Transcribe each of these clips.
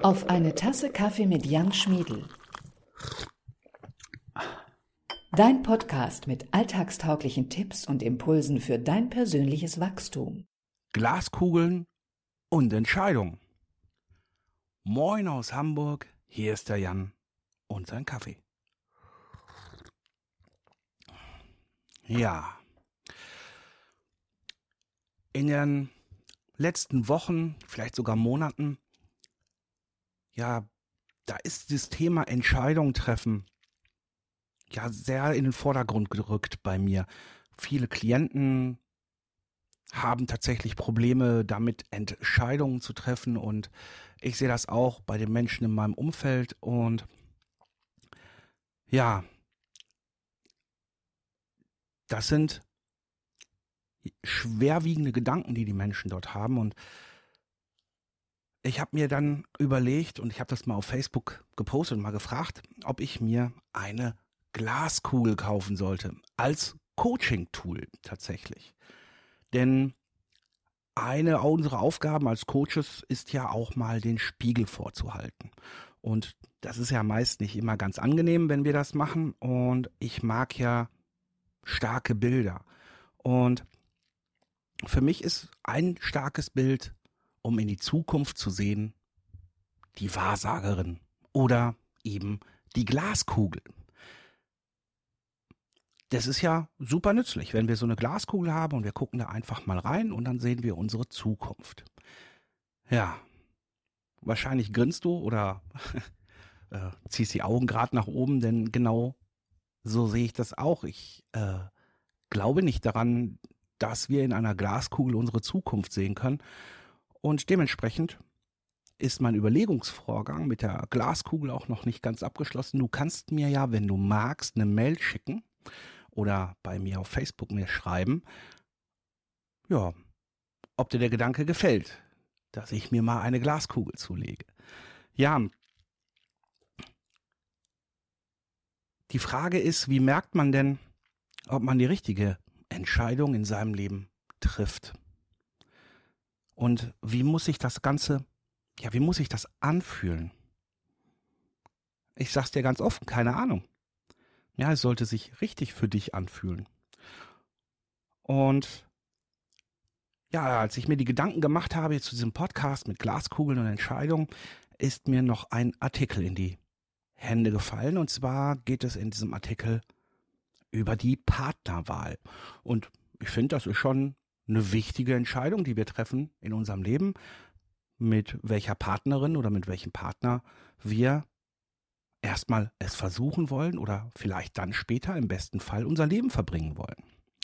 Auf eine Tasse Kaffee mit Jan Schmiedl. Dein Podcast mit alltagstauglichen Tipps und Impulsen für dein persönliches Wachstum. Glaskugeln und Entscheidungen. Moin aus Hamburg, hier ist der Jan und sein Kaffee. Ja, in den letzten Wochen, vielleicht sogar Monaten, ja, da ist das Thema Entscheidungen treffen ja sehr in den Vordergrund gerückt bei mir. Viele Klienten haben tatsächlich Probleme damit, Entscheidungen zu treffen, und ich sehe das auch bei den Menschen in meinem Umfeld. Und ja, das sind schwerwiegende Gedanken, die die Menschen dort haben, und ich habe mir dann überlegt, und ich habe das mal auf Facebook gepostet und mal gefragt, ob ich mir eine Glaskugel kaufen sollte, als Coaching-Tool tatsächlich. Denn eine unserer Aufgaben als Coaches ist ja auch mal den Spiegel vorzuhalten. Und das ist ja meist nicht immer ganz angenehm, wenn wir das machen. Und ich mag ja starke Bilder. Und für mich ist ein starkes Bild, um in die Zukunft zu sehen, die Wahrsagerin oder eben die Glaskugel. Das ist ja super nützlich, wenn wir so eine Glaskugel haben und wir gucken da einfach mal rein und dann sehen wir unsere Zukunft. Ja, wahrscheinlich grinst du oder ziehst die Augen gerade nach oben, denn genau so sehe ich das auch. Ich glaube nicht daran, dass wir in einer Glaskugel unsere Zukunft sehen können, und dementsprechend ist mein Überlegungsvorgang mit der Glaskugel auch noch nicht ganz abgeschlossen. Du kannst mir ja, wenn du magst, eine Mail schicken oder bei mir auf Facebook mir schreiben, ja, ob dir der Gedanke gefällt, dass ich mir mal eine Glaskugel zulege. Ja, die Frage ist, wie merkt man denn, ob man die richtige Entscheidung in seinem Leben trifft? Und wie muss sich das Ganze, wie muss sich das anfühlen? Ich sag's dir ganz offen, keine Ahnung. Ja, es sollte sich richtig für dich anfühlen. Und ja, als ich mir die Gedanken gemacht habe jetzt zu diesem Podcast mit Glaskugeln und Entscheidungen, ist mir noch ein Artikel in die Hände gefallen. Und zwar geht es in diesem Artikel über die Partnerwahl. Und ich finde, das ist schon eine wichtige Entscheidung, die wir treffen in unserem Leben, mit welcher Partnerin oder mit welchem Partner wir erstmal es versuchen wollen oder vielleicht dann später im besten Fall unser Leben verbringen wollen.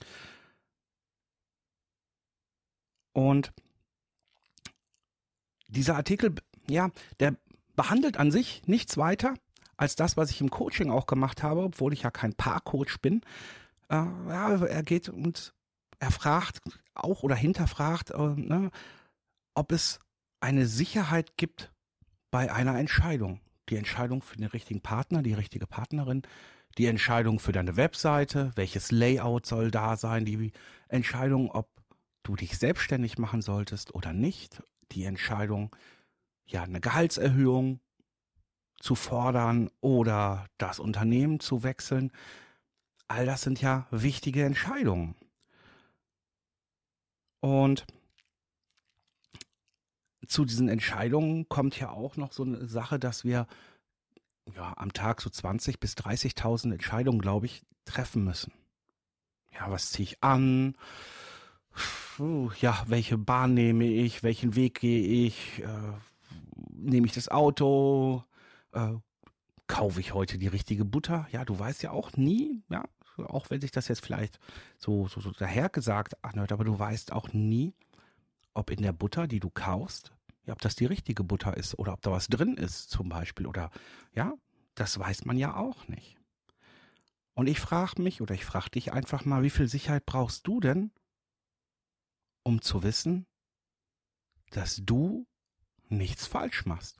Und dieser Artikel, ja, der behandelt an sich nichts weiter als das, was ich im Coaching auch gemacht habe, obwohl ich ja kein Paarcoach bin. Er geht und er fragt auch oder hinterfragt, ob es eine Sicherheit gibt bei einer Entscheidung. Die Entscheidung für den richtigen Partner, die richtige Partnerin, die Entscheidung für deine Webseite, welches Layout soll da sein, die Entscheidung, ob du dich selbstständig machen solltest oder nicht, die Entscheidung, ja, eine Gehaltserhöhung zu fordern oder das Unternehmen zu wechseln. All das sind ja wichtige Entscheidungen. Und zu diesen Entscheidungen kommt ja auch noch so eine Sache, dass wir am Tag so 20.000 bis 30.000 Entscheidungen, glaube ich, treffen müssen. Ja, was ziehe ich an? Ja, welche Bahn nehme ich? Welchen Weg gehe ich? Nehme ich das Auto? Kaufe ich heute die richtige Butter? Ja, du weißt ja auch nie, ja, auch wenn sich das jetzt vielleicht so dahergesagt anhört, aber du weißt auch nie, ob in der Butter, die du kaufst, ja, ob das die richtige Butter ist oder ob da was drin ist zum Beispiel, oder ja, das weiß man ja auch nicht. Und ich frage mich oder ich frage dich einfach mal, wie viel Sicherheit brauchst du denn, um zu wissen, dass du nichts falsch machst?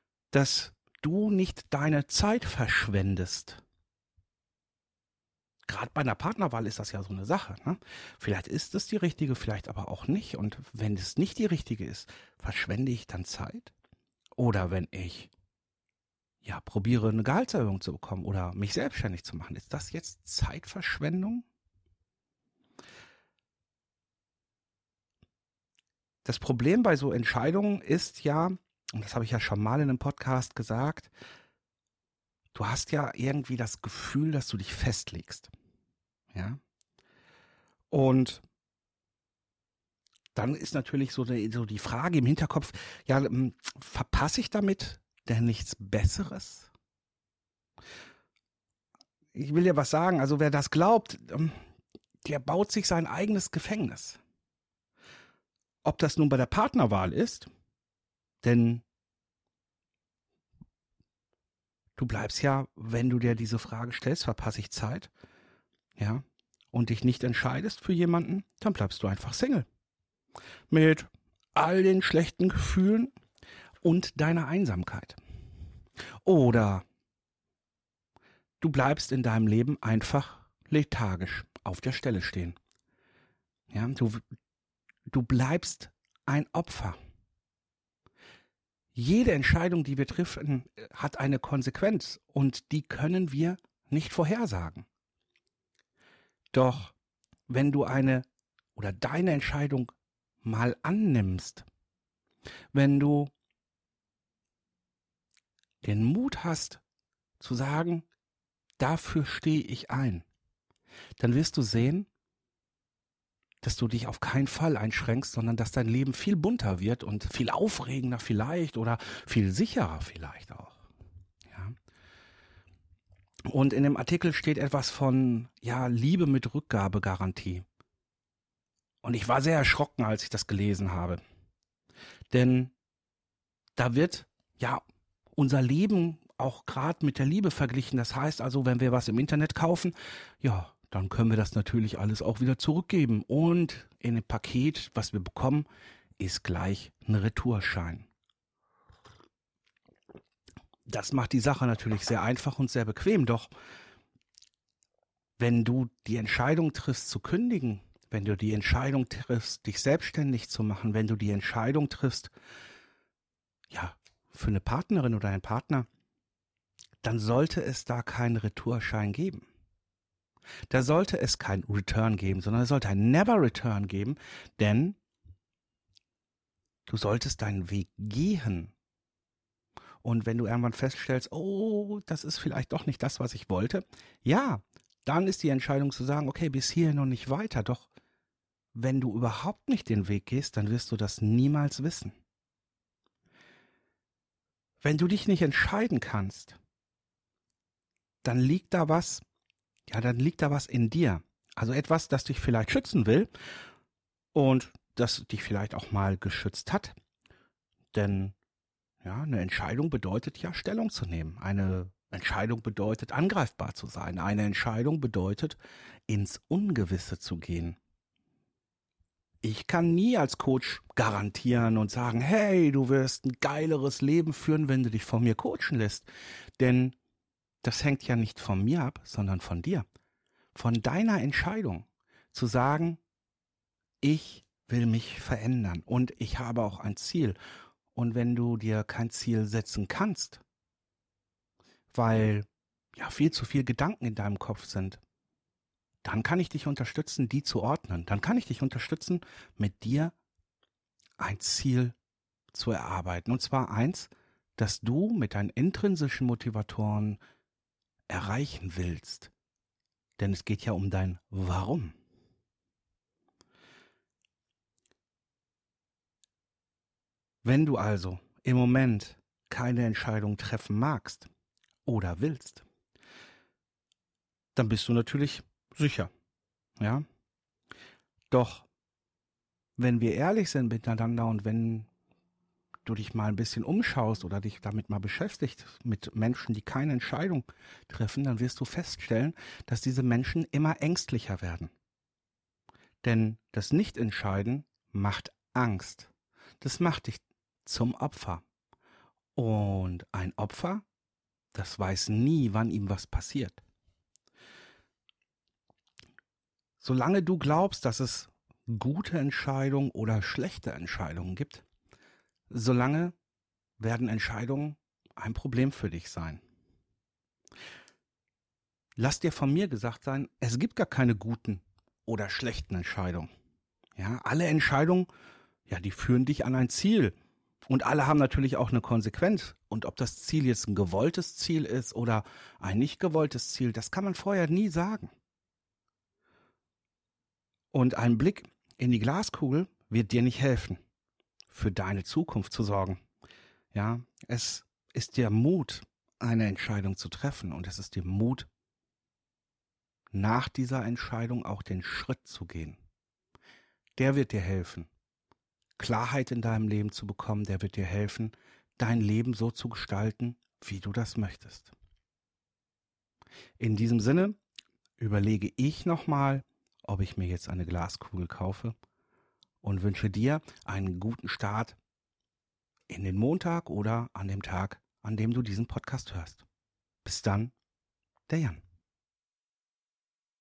Dass du nicht deine Zeit verschwendest. Gerade bei einer Partnerwahl ist das ja so eine Sache. Ne? Vielleicht ist es die richtige, vielleicht aber auch nicht. Und wenn es nicht die richtige ist, verschwende ich dann Zeit? Oder wenn ich probiere eine Gehaltserhöhung zu bekommen oder mich selbstständig zu machen, ist das jetzt Zeitverschwendung? Das Problem bei so Entscheidungen ist ja, und das habe ich ja schon mal in einem Podcast gesagt, du hast ja irgendwie das Gefühl, dass du dich festlegst. Ja. Und dann ist natürlich so die Frage im Hinterkopf, verpasse ich damit denn nichts Besseres? Ich will dir was sagen, also wer das glaubt, der baut sich sein eigenes Gefängnis. Ob das nun bei der Partnerwahl ist, denn du bleibst ja, wenn du dir diese Frage stellst, verpasse ich Zeit, ja, und dich nicht entscheidest für jemanden, dann bleibst du einfach Single. Mit all den schlechten Gefühlen und deiner Einsamkeit. Oder du bleibst in deinem Leben einfach lethargisch auf der Stelle stehen. Ja, du bleibst ein Opfer. Jede Entscheidung, die wir treffen, hat eine Konsequenz und die können wir nicht vorhersagen. Doch wenn du deine Entscheidung mal annimmst, wenn du den Mut hast zu sagen, dafür stehe ich ein, dann wirst du sehen, dass du dich auf keinen Fall einschränkst, sondern dass dein Leben viel bunter wird und viel aufregender vielleicht oder viel sicherer vielleicht auch. Ja. Und in dem Artikel steht etwas von, Liebe mit Rückgabegarantie. Und ich war sehr erschrocken, als ich das gelesen habe. Denn da wird unser Leben auch gerade mit der Liebe verglichen. Das heißt also, wenn wir was im Internet kaufen, dann können wir das natürlich alles auch wieder zurückgeben. Und in dem Paket, was wir bekommen, ist gleich ein Retourschein. Das macht die Sache natürlich sehr einfach und sehr bequem. Doch wenn du die Entscheidung triffst zu kündigen, wenn du die Entscheidung triffst, dich selbstständig zu machen, wenn du die Entscheidung triffst, für eine Partnerin oder einen Partner, dann sollte es da keinen Retourschein geben. Da sollte es kein Return geben, sondern es sollte ein Never Return geben, denn du solltest deinen Weg gehen. Und wenn du irgendwann feststellst, das ist vielleicht doch nicht das, was ich wollte, dann ist die Entscheidung zu sagen, okay, bis hierhin und nicht weiter. Doch wenn du überhaupt nicht den Weg gehst, dann wirst du das niemals wissen. Wenn du dich nicht entscheiden kannst, dann liegt da was in dir. Also etwas, das dich vielleicht schützen will und das dich vielleicht auch mal geschützt hat. Denn eine Entscheidung bedeutet ja, Stellung zu nehmen. Eine Entscheidung bedeutet, angreifbar zu sein. Eine Entscheidung bedeutet, ins Ungewisse zu gehen. Ich kann nie als Coach garantieren und sagen, hey, du wirst ein geileres Leben führen, wenn du dich von mir coachen lässt. Denn das hängt ja nicht von mir ab, sondern von dir. Von deiner Entscheidung zu sagen, ich will mich verändern und ich habe auch ein Ziel. Und wenn du dir kein Ziel setzen kannst, weil viel zu viele Gedanken in deinem Kopf sind, dann kann ich dich unterstützen, die zu ordnen. Dann kann ich dich unterstützen, mit dir ein Ziel zu erarbeiten. Und zwar eins, das du mit deinen intrinsischen Motivatoren erreichen willst. Denn es geht ja um dein Warum. Wenn du also im Moment keine Entscheidung treffen magst oder willst, dann bist du natürlich sicher. Ja? Doch wenn wir ehrlich sind miteinander und wenn du dich mal ein bisschen umschaust oder dich damit mal beschäftigst mit Menschen, die keine Entscheidung treffen, dann wirst du feststellen, dass diese Menschen immer ängstlicher werden. Denn das Nichtentscheiden macht Angst. Das macht dich zum Opfer. Und ein Opfer, das weiß nie, wann ihm was passiert. Solange du glaubst, dass es gute Entscheidungen oder schlechte Entscheidungen gibt, solange werden Entscheidungen ein Problem für dich sein. Lass dir von mir gesagt sein, es gibt gar keine guten oder schlechten Entscheidungen. Ja, alle Entscheidungen, ja, die führen dich an ein Ziel. Und alle haben natürlich auch eine Konsequenz. Und ob das Ziel jetzt ein gewolltes Ziel ist oder ein nicht gewolltes Ziel, das kann man vorher nie sagen. Und ein Blick in die Glaskugel wird dir nicht helfen, für deine Zukunft zu sorgen. Ja, es ist dir Mut, eine Entscheidung zu treffen. Und es ist dir Mut, nach dieser Entscheidung auch den Schritt zu gehen. Der wird dir helfen, Klarheit in deinem Leben zu bekommen. Der wird dir helfen, dein Leben so zu gestalten, wie du das möchtest. In diesem Sinne überlege ich nochmal, ob ich mir jetzt eine Glaskugel kaufe und wünsche dir einen guten Start in den Montag oder an dem Tag, an dem du diesen Podcast hörst. Bis dann, der Jan.